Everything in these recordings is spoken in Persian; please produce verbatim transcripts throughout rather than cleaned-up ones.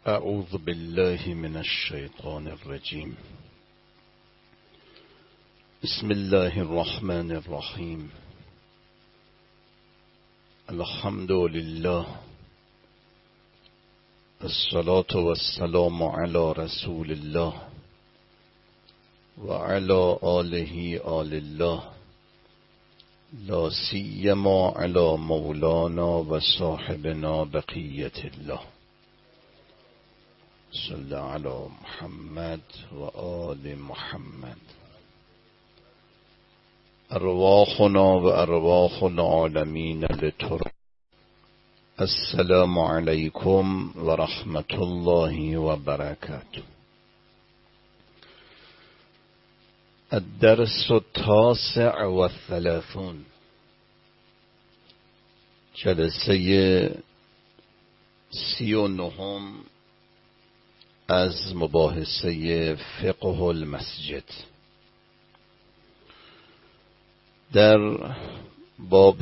اعوذ بالله من الشیطان الرجیم. بسم الله الرحمن الرحیم. الحمد لله الصلاة والسلام على رسول الله وعلى آله آل الله لا سیما علی مولانا و صاحبنا بقیت الله. صلی علی محمد و آل محمد. ارواحنا و ارواح العالمین لتر. السلام علیکم و رحمت الله و برکاته. الدرس التاسع و الثلاثون. جلسه سی و نهم از مباحثه فقه المسجد. در باب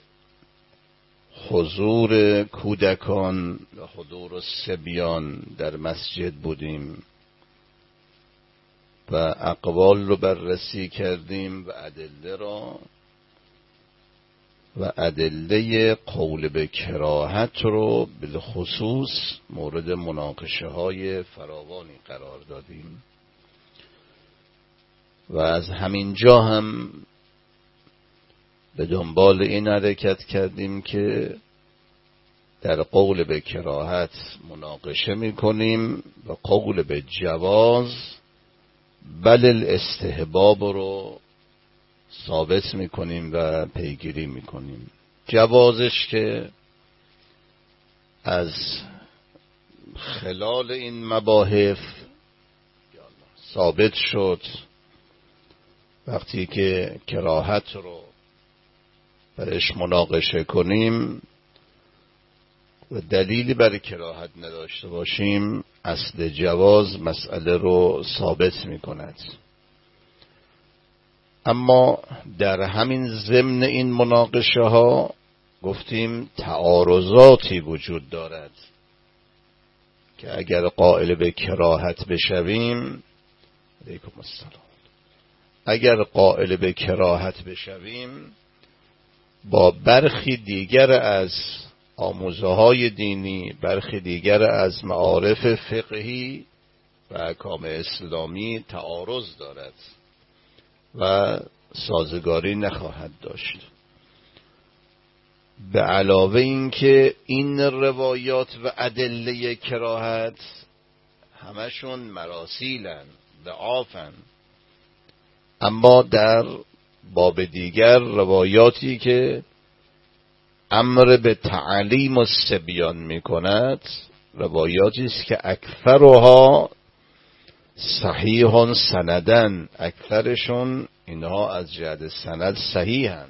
حضور کودکان و حضور الصبیان در مسجد بودیم و اقوال رو بررسی کردیم و ادله را و ادله قول به کراهت رو بالخصوص مورد مناقشه های فراوانی قرار دادیم و از همین جا هم به دنبال این حرکت کردیم که در قول به کراهت مناقشه میکنیم و قول به جواز بل الاستحباب رو ثابت میکنیم و پیگیری میکنیم. جوازش که از خلال این مباحث ثابت شد وقتی که کراهت رو برش مناقشه کنیم و دلیلی برای کراهت نداشته باشیم اصل جواز مسئله رو ثابت میکند. اما در همین ضمن این مناقشه ها گفتیم تعارضاتی وجود دارد که اگر قائل به کراهت بشویم علیکم السلام اگر قائل به کراهت بشویم با برخی دیگر از آموزه های دینی، برخی دیگر از معارف فقهی و احکام اسلامی تعارض دارد و سازگاری نخواهد داشت. به علاوه این که این روایات و ادله کراهت همشون مراسیلن ضعافن، اما در باب دیگر روایاتی که امر به تعلیم الصبیان میکند روایاتی است که اکثرها صحیحان سندن، اکثرشون اینها از جهت سند صحیحن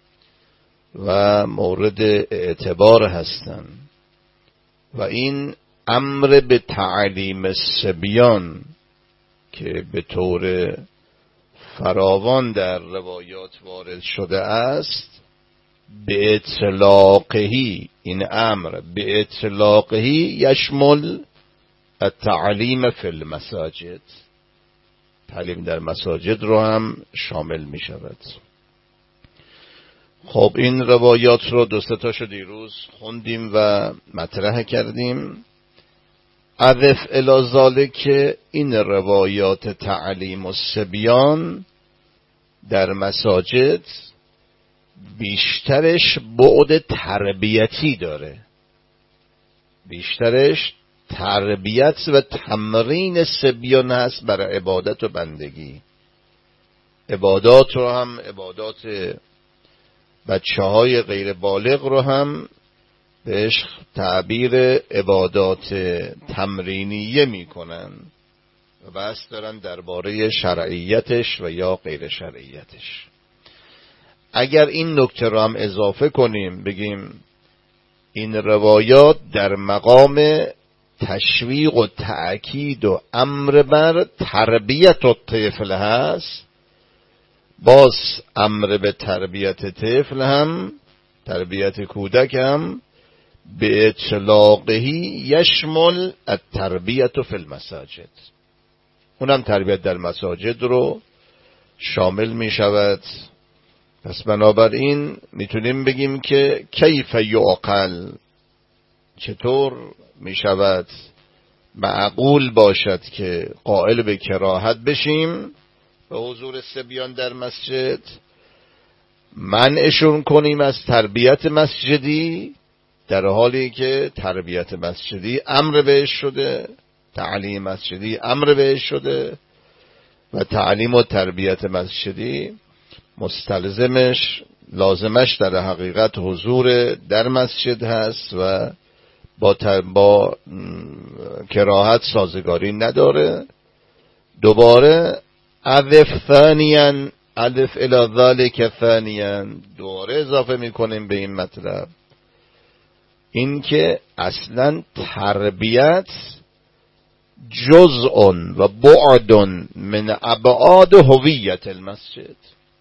و مورد اعتبار هستند و این امر به تعلیم الصبیان که به طور فراوان در روایات وارد شده است به اطلاقهی، این امر به اطلاقهی یشمل التعلیم فی المساجد، تعلیم در مساجد رو هم شامل می شود. خب این روایات رو دو سه تاشو دیروز خوندیم و مطرح کردیم. اضف الی ذالک این روایات تعلیم الصبیان در مساجد بیشترش بعد تربیتی داره، بیشترش تربیت و تمرین صبیان هست برای عبادت و بندگی. عبادات رو هم عبادات بچه های غیر بالغ رو هم بهش تعبیر عبادات تمرینیه میکنن و بحث دارن درباره شرعیتش و یا غیر شرعیتش. اگر این نکته رو هم اضافه کنیم بگیم این روایات در مقام تشویق و تأکید و امر بر تربیت و طفل هست، باز امر به تربیت طفل هم تربیت کودک هم به اطلاقه یشمل التربیت فی المساجد، اونم تربیت در مساجد رو شامل می شود. پس بنابراین میتونیم بگیم که کیف یعقل، چطور می شود معقول باشد که قائل به کراهت بشیم به حضور صبیان در مسجد، منعشون کنیم از تربیت مسجدی، در حالی که تربیت مسجدی امر بهش شده، تعلیم مسجدی امر بهش شده و تعلیم و تربیت مسجدی مستلزمش لازمش در حقیقت حضور در مسجد هست و با, با کراهت سازگاری نداره. دوباره الف ثانیاً الف الی ذلک ثانیاً دوباره اضافه میکنیم به این مطلب، این که اصلا تربیت جزء و بعد من ابعاد هویت المسجد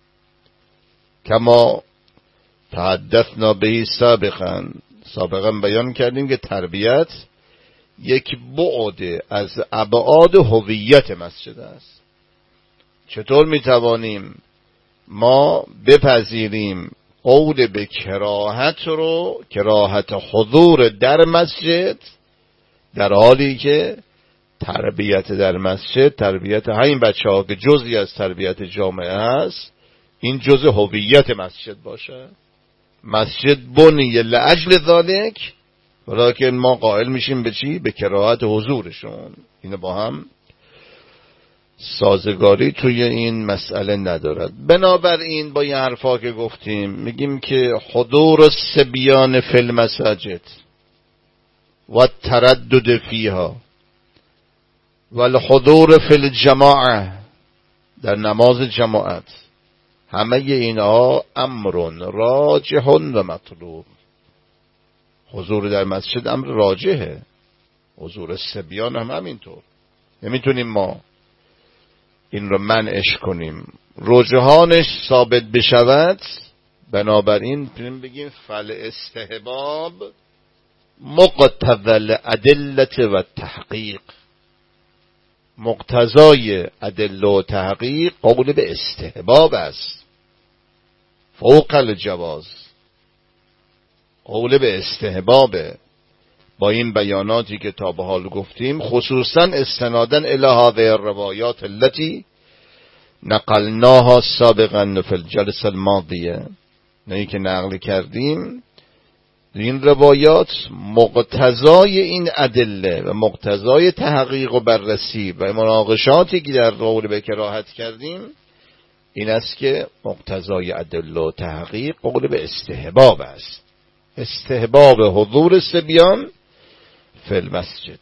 کما تحدثنا به سابقا سابقا بیان کردیم که تربیت یک بعد از ابعاد هویت مسجد است. چطور میتوانیم ما بپذیریم قول به کراهت رو، کراهت حضور در مسجد، در حالی که تربیت در مسجد، تربیت همین بچه ها که جزئی از تربیت جامعه هست، این جزء هویت مسجد باشه. مسجد بنی لاجل ذالک، ولیکن ما قائل میشیم به چی؟ به کراهت حضورشون. اینو با هم سازگاری توی این مسئله ندارد. بنابراین با این حرفا که گفتیم میگیم که حضور الصبیان فی المساجد و التردد فیها و الحضور فی الجماعه، در نماز جماعت، همه اینها امر راجح و مطلوب. حضور در مسجد امر راجحه، حضور الصبیان هم همینطور. نمیتونیم ما این رو منعش کنیم، رجحانش ثابت بشود. بنابراین بگیم فل استحباب مقتضی الادله و تحقیق، مقتضای ادله و تحقیق قول به استحباب است، فوق الجواز، قول به استحبابه. با این بیاناتی که تا به حال گفتیم، خصوصا استنادن الی هذه الروایات التي نقلناها سابقا فی الجلسه الماضیه، نه که نقل کردیم، این روایات مقتضای این ادله و مقتضای تحقیق و بررسی و مناقشاتی که در قول به کراهت کردیم این است که مقتضای ادله و تحقیق قول به استحباب است، استحباب حضور صبیان فی المسجد.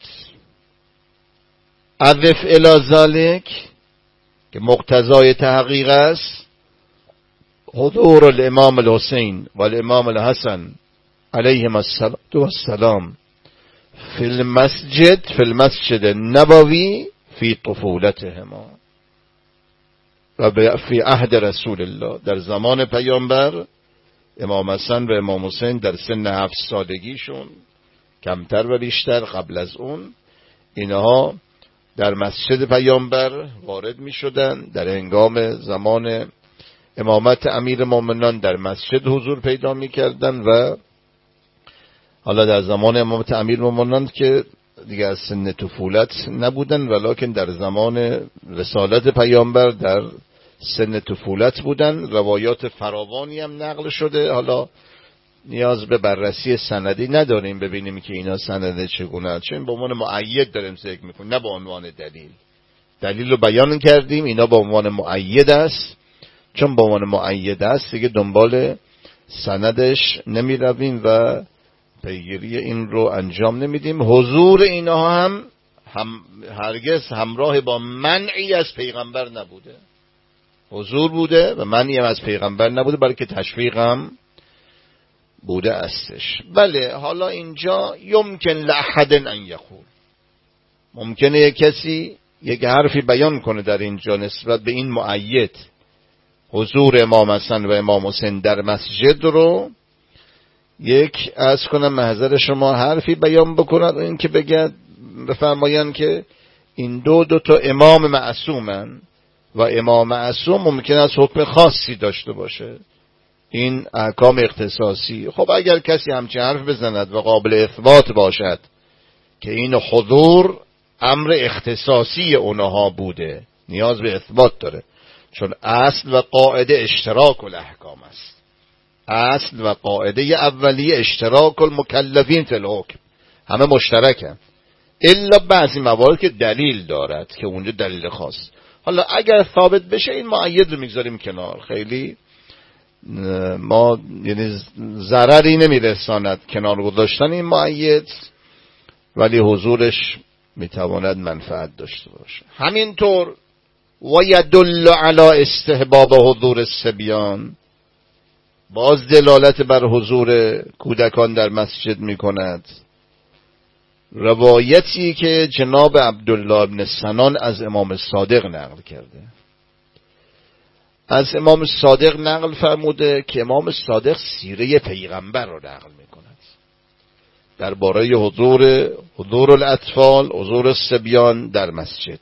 اضف الی ذلک که مقتضای تحقیق است حضور الامام الحسین و الامام الحسن علیهم السلام فی المسجد فی المسجد النبوی فی طفولتهما و فی عهد رسول الله، در زمان پیامبر امام حسن و امام حسین در سن هفت سالگیشون، کمتر و بیشتر قبل از اون، اینها در مسجد پیامبر وارد می شدن، در هنگام زمان امامت امیر مومنان در مسجد حضور پیدا می کردن و حالا در زمان امامت امیر مومنان که دیگه از سن طفولت نبودن، ولکن در زمان رسالت پیامبر در سن طفولت بودن. روایات فراوانی هم نقل شده، حالا نیاز به بررسی سندی نداریم ببینیم که اینا سند چگونه، چون به عنوان مؤید داریم ذکر میکنیم نه به عنوان دلیل. دلیل رو بیان کردیم، اینا به عنوان مؤید است، چون به عنوان مؤید است دیگه دنبال سندش نمی رویم و پیگیری این رو انجام نمیدیم. حضور اینا هم, هم هرگز همراه با منعی از پیغمبر نبوده، حضور بوده و منعی هم از پیغمبر نبوده، بلکه تشویق هم بوده استش. بله، حالا اینجا یمکن لأحد ان یقول، ممکنه یک کسی یک حرفی بیان کنه در اینجا نسبت به این مؤید، حضور امام حسن و امام حسین در مسجد رو، یک از کنم محضر شما حرفی بیان بکنند، این که بگد بفرمایند که این دو دو تا امام معصومن و امام معصوم ممکن است حکم خاصی داشته باشه، این احکام اختصاصی. خب اگر کسی همچین حرف بزند و قابل اثبات باشد که این حضور امر اختصاصی اونها بوده، نیاز به اثبات داره، چون اصل و قاعده اشتراک الاحکام است. اصل و قاعده اولیه اشتراک المکلفین فی الحکم، همه مشترکن، الا بعضی موارد که دلیل دارد که اونجا دلیل خاص. حالا اگر ثابت بشه این مؤید رو میگذاریم کنار، خیلی ما یعنی ضرری نمیرساند کنار گذاشتن این مؤید، ولی حضورش میتواند منفعت داشته باشه. همینطور و یدل علی استحباب حضور الصبیان، باز دلالت بر حضور کودکان در مسجد میکند روایتی که جناب عبدالله بن سنان از امام صادق نقل کرده. از امام صادق نقل فرموده که امام صادق سیره پیغمبر رو نقل میکند درباره حضور حضور الاطفال، حضور الصبیان در مسجد.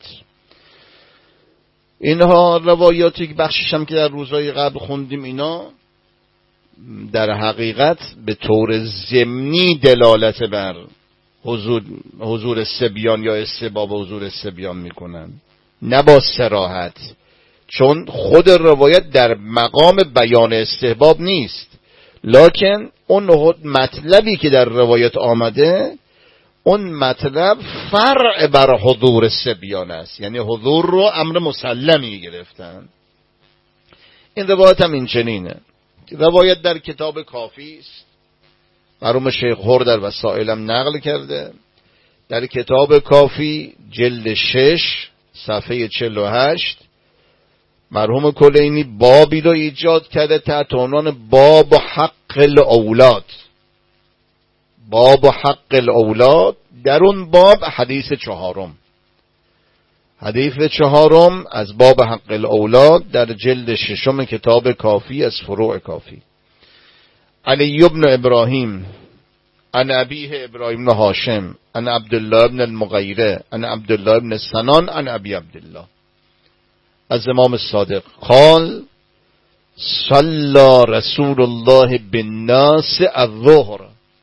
اینها روایاتی که بخشش هم که در روزهای قبل خوندیم، اینا در حقیقت به طور ضمنی دلالت بر حضور حضور الصبیان یا استحباب حضور الصبیان میکنن، نه با صراحت، چون خود روایت در مقام بیان استحباب نیست، لکن اون مطلبی که در روایت آمده اون مطلب فرع بر حضور الصبیان است، یعنی حضور رو امر مسلمی گرفتن. این روایت هم این چنینه. روایت در کتاب کافی است، مرحوم شیخ هر در وسائلم نقل کرده. در کتاب کافی جلد شش صفحه چهل و هشت مرحوم کلینی بابی رو ایجاد کرده تحت عنوان باب حق الاولاد. باب حق الاولاد، در اون باب حدیث چهارم حدیث چهارم از باب حق الاولاد در جلد ششم کتاب کافی از فروع کافی. علی ابن ابراهیم عن ابیه ابراهیم بن هاشم عن عبدالله بن المغیره عن عبدالله بن سنان عن ابی عبدالله، از امام صادق قال صلی رسول الله بالناس الظهر،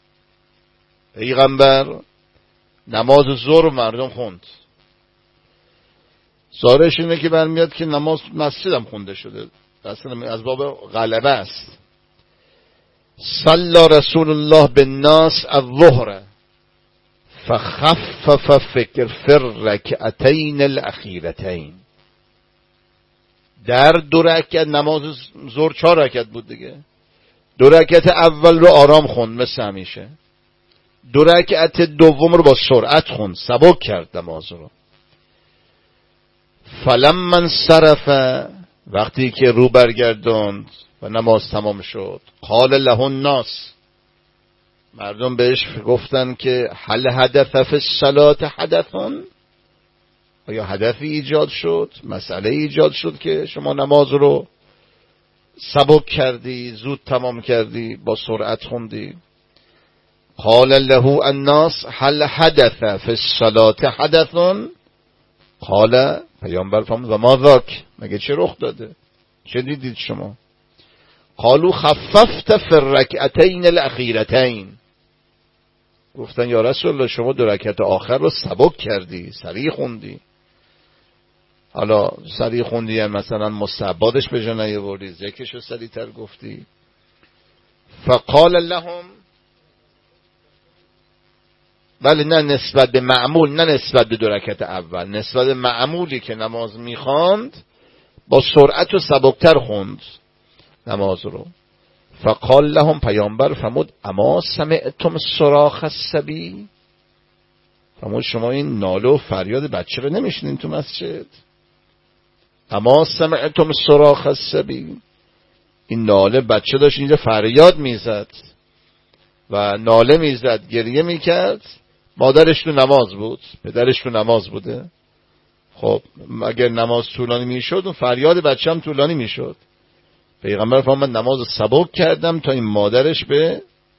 پیغمبر نماز ظهر مردم خوند. ظاهرش اینه که برمیاد که نماز مسجد هم خونده شده، اصلا از باب غلبه است. صلی رسول الله بالناس الظهر فخفف فکر فر رکعتین الاخیرتین، در دو رکعت نماز ظهر چهار رکعت بود دیگه، دو رکعت اول رو آرام خوند مثل همیشه، دو رکعت دوم رو با سرعت خوند، سبک کرد نماز رو. فلما انصرف، وقتی که رو برگرداند و نماز تمام شد، قال له الناس، مردم بهش گفتن که هل حدث فی الصلاة حدثون، آیا هدفی ایجاد شد، مسئله ایجاد شد که شما نماز رو سبک کردی، زود تمام کردی، با سرعت خوندی؟ قال له الناس هل حدث فی الصلاة حدثون، قال، پیامبر فرمود و ما ذاک، مگه چه رخ داده، چه دیدید شما؟ قالوا خففت فی الرکعتین الاخیرتین، گفتن یا رسول الله شما دو رکعت آخر رو سبک کردی، سریع خوندی. حالا سریع خوندی هم مثلا مستحباتش به جا نیاوردی، ذکرش رو سریعتر گفتی. فقال لهم، ولی نه نسبت به معمول، نه نسبت به دو رکعت اول، نسبت به معمولی که نماز میخواند با سرعت و سبکتر خوند نماز رو. فقال لهم، پیامبر فرمود اما سمعتم صراخ الصبی، فرمود شما این ناله و فریاد بچه رو نمیشنین تو مسجد؟ اما سمعتم صراخ الصبی، این ناله بچه داشت اینجا فریاد میزد و ناله میزد، گریه میکرد، مادرش تو نماز بود، پدرش تو نماز بوده. خب اگر نماز طولانی میشد اون فریاد بچه هم طولانی میشد. پیغمبر فرمود من نماز سبک کردم تا این مادرش به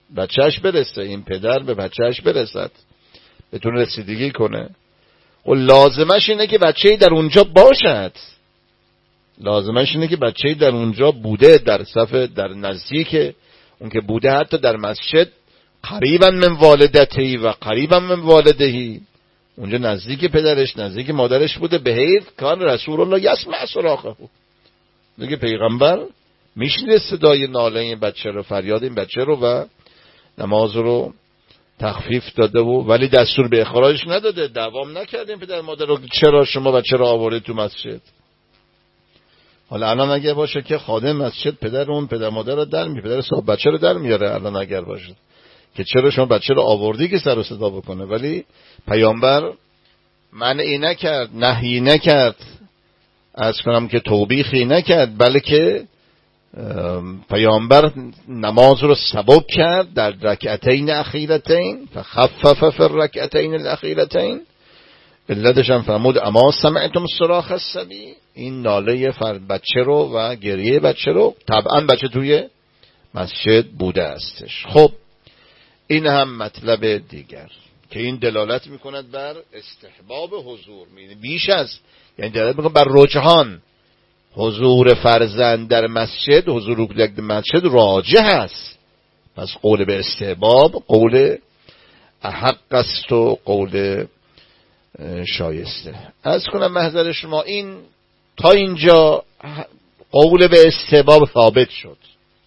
بچهش برسه، این پدر به بچهش برسد، بتونه رسیدگی کنه. و لازمش اینه که بچه‌ای در اونجا باشد، لازمش اینه که بچه‌ای در اونجا بوده، در صف، در نزدیک اون که بوده، حتی در مسجد قریبا من والدتی و قریبا من والدهی، اونجا نزدیک پدرش نزدیک مادرش بوده. به حیث کان رسول الله یسمع صراخه، میگه پیغمبر میشنید صدای ناله این بچه رو، فریاد این بچه رو، و نماز رو تخفیف داده و ولی دستور به اخراجش نداده. دوام نکردیم پدر مادر رو چرا شما بچه رو آورده تو مسجد. حالا الان اگه باشه که خادم مسجد پدر اون پدر مادر رو در می پدر صاحب بچه رو در میاره، الان اگر باشه که چرا شما بچه رو آوردی که سر و صدا بکنه. ولی پیامبر منعی نکرد، نهی نکرد، از کنم که توبیخی نکرد، بلکه پیامبر نماز رو سبک کرد در رکعتین اخیرتین، فخفف فی الرکعتین الاخیرتین. علتش هم فرمود اما سمعتم صراخ الصبی، این ناله فرد بچه رو و گریه بچه رو، طبعا بچه توی مسجد بوده استش. خب این هم مطلب دیگر که این دلالت میکند بر استحباب حضور، بیش از یعنی دلالت میکند بر رجحان حضور فرزند در مسجد، حضور در مسجد راجح است. پس قول به استحباب قول احق است و قول شایسته. از کنم محضر شما این تا اینجا قول به استحباب ثابت شد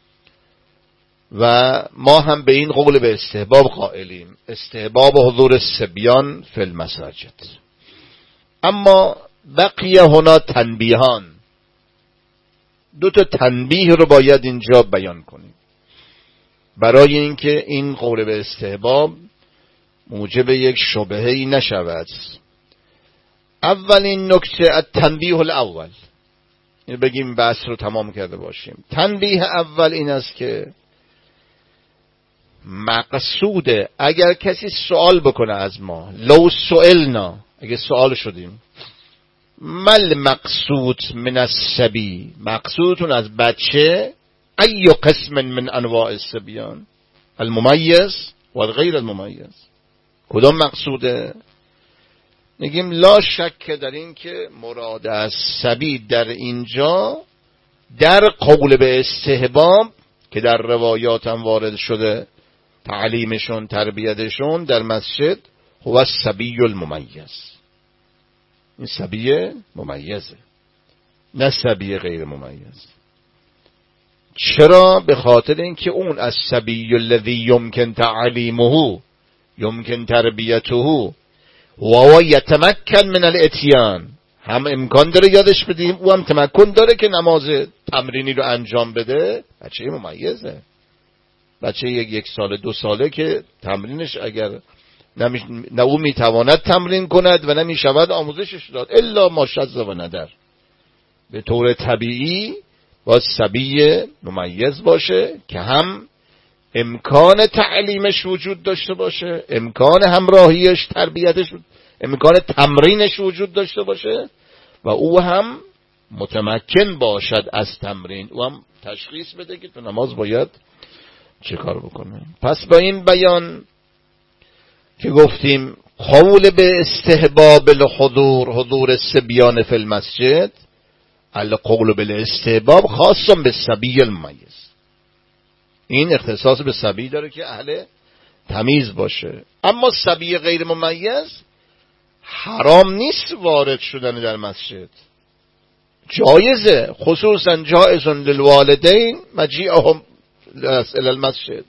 و ما هم به این قول به استحباب قائلیم، استحباب حضور الصبیان فی المساجد. اما بقیه هنا تنبیهان، دو تا تنبیه رو باید اینجا بیان کنیم برای اینکه این قول به استحباب موجب یک شبهه‌ای نشود. اولین نکته التنبیه الاول، این بگیم بحث رو تمام کرده باشیم. تنبیه اول این است که مقصوده اگر کسی سوال بکنه از ما، لو سئلنا، اگه سوال شدیم، مل مقصود من الصبی، مقصودتون از بچه ای قسم من انواع الصبیان، الممیز و غیر الممیز، کدام مقصوده؟ نگیم لا شک در این که مراد از صبی در اینجا در قول به استحباب که در روایات هم وارد شده، تعلیمشون تربیتشون در مسجد، هو الصبی الممیز، این صبی ممیزه نه صبی غیر ممیز. چرا؟ به خاطر اینکه اون الصبی الذی یمکن تعلیمه یمکن تربیته و هو یتمکن من الاتیان، هم امکان داره یادش بدیم، او هم تمکن داره که نماز تمرینی رو انجام بده. بچه ممیزه، بچه یک یک ساله دو ساله که تمرینش اگر نمی... نه او میتواند تمرین کند و نمیشود آموزشش داد الا ما شذ و ندر، به طور طبیعی باید صبی ممیز باشه که هم امکان تعلیمش وجود داشته باشه، امکان همراهیش تربیتش، امکان تمرینش وجود داشته باشه و او هم متمکن باشد از تمرین، او هم تشخیص بده که تو نماز باید چه کار بکنه. پس با این بیان که گفتیم قول به استحباب الحضور حضور الصبیان فی المسجد، القول بالاستحباب خاص بالصبی الممیز، این اختصاص به صبی داره که اهل تمیز باشه. اما صبی غیر ممیز حرام نیست وارد شدن در مسجد، جایزه، خصوصا جایز للوالدین مجیئهم الى المسجد،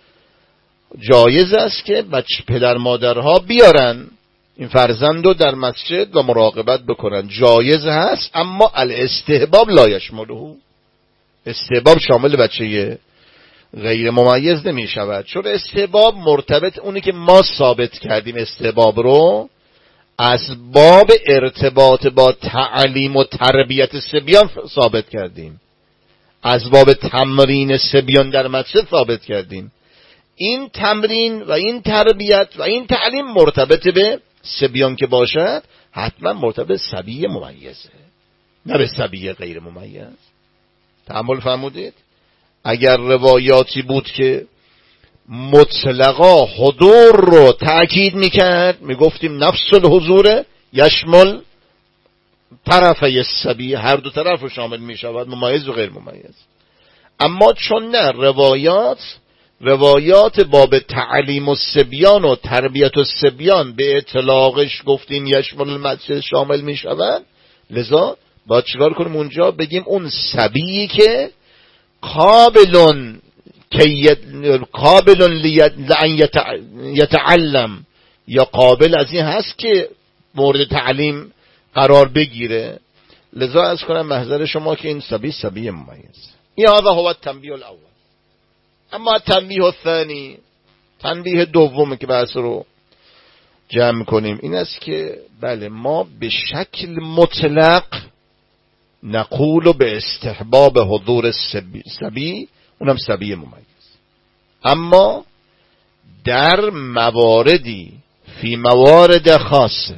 جایز است که بچه پدر مادرها بیارن این فرزند رو در مسجد و مراقبت بکنن، جایز هست. اما الاستحباب لا یشمله، استحباب شامل بچه غیر ممیز نمی شود، چون استحباب مرتبط، اونی که ما ثابت کردیم استحباب رو از باب ارتباط با تعلیم و تربیت صبیان ثابت کردیم، از باب تمرین صبیان در مسجد ثابت کردیم. این تمرین و این تربیت و این تعلیم مرتبط به صبیان که باشد حتما مرتبط صبی ممیزه، نه به صبی غیر ممیز. تأمل فرمودید؟ اگر روایاتی بود که مطلقا حضور رو تأکید میکرد، میگفتیم نفس الحضور یشمل طرفی الصبی، هر دو طرف رو شامل میشود، ممیز و غیر ممیز. اما چون نه، روایات روایات باب تعلیم الصبیان و تربیت الصبیان به اطلاقش گفتیم یشمل المسجد شامل میشود، لذا با چیکار کنیم اونجا؟ بگیم اون صبیی که قابلون که قابلون لأن یتعلم، یا قابل از این هست که مورد تعلیم قرار بگیره. لذا از کنم محضر شما که این صبی صبی ممیز. این هذا هو التنبیه الاول. اما التنبیه الثانی، تنبیه دوم که بحث رو جمع کنیم این است که بله ما به شکل مطلق نقول به استحباب حضور الصبی، صبی اونم صبی ممیز، اما در مواردی فی موارد خاصه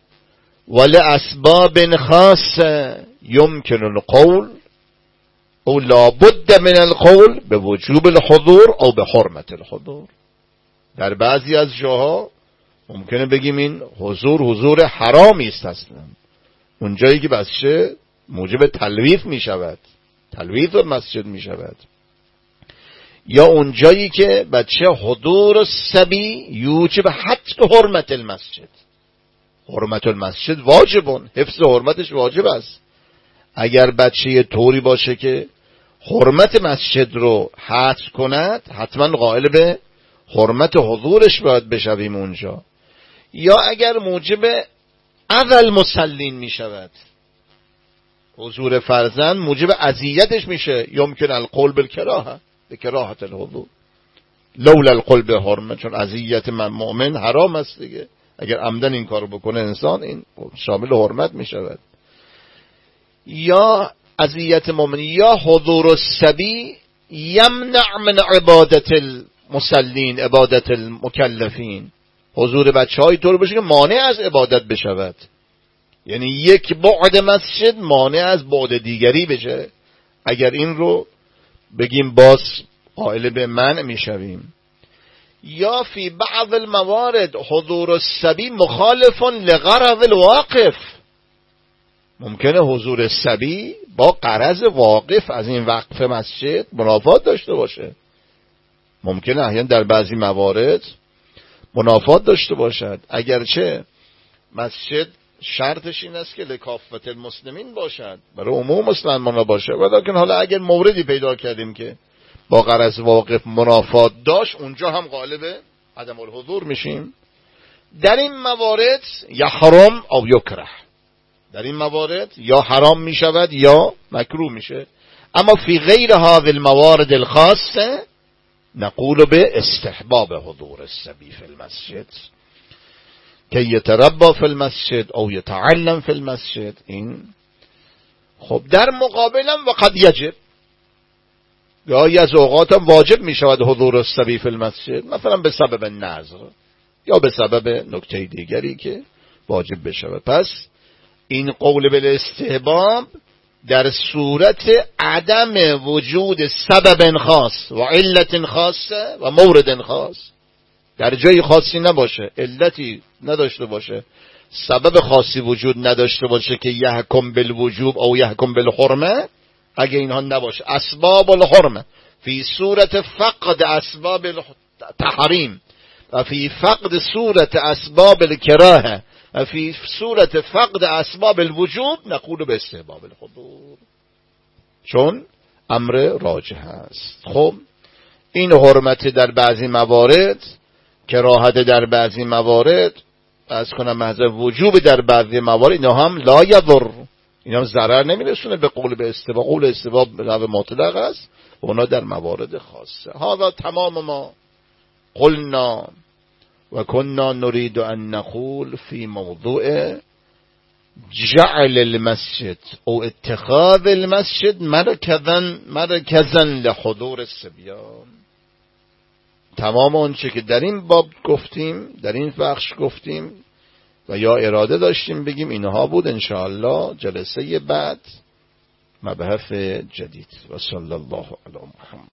ولاسباب خاصه يمكن القول او لابد من القول به وجوب الحضور او به حرمت الحضور. در بعضی از جاها ممکنه بگیم این حضور حضور حرامی است اصلا، اونجایی که بسشه موجب تلویث می شود، تلویث مسجد می شود، یا اونجایی که بچه حضور صبی یوجب حتم حرمت المسجد. حرمت المسجد واجبون، حفظ حرمتش واجب است. اگر بچه طوری باشه که حرمت مسجد رو حذف کند، حتما قائل به حرمت حضورش باید بشویم اونجا. یا اگر موجب اذى المصلین می شود، حضور فرزند موجب اذیتش میشه، یمکن القول بالکراهه بکراهت الحضور لولا القول بحرمه، چون اذیت من مؤمن حرام است دیگه، اگر عمدن این کارو بکنه انسان این شامل حرمت میشود. یا اذیت مؤمن، یا حضور الصبی یمنع من عبادت المصلین عبادت المکلفین، حضور بچه های طور باشه که مانع از عبادت بشود، یعنی یک بعد مسجد مانع از بعد دیگری بشه. اگر این رو بگیم باز قائل به منع میشویم. یا فی بعض الموارد حضور الصبی مخالف لغرض الواقف، ممکنه حضور الصبی با غرض واقف از این وقف مسجد منافات داشته باشه، ممکنه احیانا در بعضی موارد منافات داشته باشد، اگرچه مسجد شرطش این است که لکافت المسلمین باشد، برای عموم مسلمان باشه، ولیکن حالا اگر موردی پیدا کردیم که با غرض واقف منافات داشت، اونجا هم غالب عدم الحضور میشیم. در این موارد یا حرام او یکره، در این موارد یا حرام میشود یا مکروه میشه. اما فی غیر هذه الموارد الخاصه نقول به استحباب حضور الصبی فی المسجد که یتربا فی المسجد او یتعلم فی المسجد. این خب در مقابلم وقد یجب، گاهی از اوقات هم واجب می شود حضور الصبی فی المسجد، مثلا به سبب نذر یا به سبب نکته دیگری که واجب بشود. پس این قول بالاستحباب در صورت عدم وجود سبب خاص و علت خاصه و مورد خاص، در جای خاصی نباشه، علتی نداشته باشه، سبب خاصی وجود نداشته باشه که یحکم بالوجوب او یحکم بالحرمه، اگه اینها نباشه اسباب الحرمه فی صورت فقد اسباب التحریم و فی فقد صورت اسباب الکراهه و فی صورت فقد اسباب الوجوب نقول به استحباب الحضور، چون امر راجح است. خب این حرمت در بعضی موارد، کراهت در بعضی موارد، از کنم محضر وجوب در بعضی موارد، اینا هم لا یضر، اینا هم ضرر نمیرسونه به قول به استباب. قول استباب به نوع مطلق است، اونا در موارد خاصه. هذا تمام ما قلنا و كنا نريد ان نقول في موضوع جعل المسجد او اتخاذ المسجد مرکزا مرکزا لحضور الصبیان. تمام اون چه که در این باب گفتیم، در این بخش گفتیم و یا اراده داشتیم بگیم اینها بود. انشاءالله جلسه بعد مبحث جدید. و صلی الله علی محمد.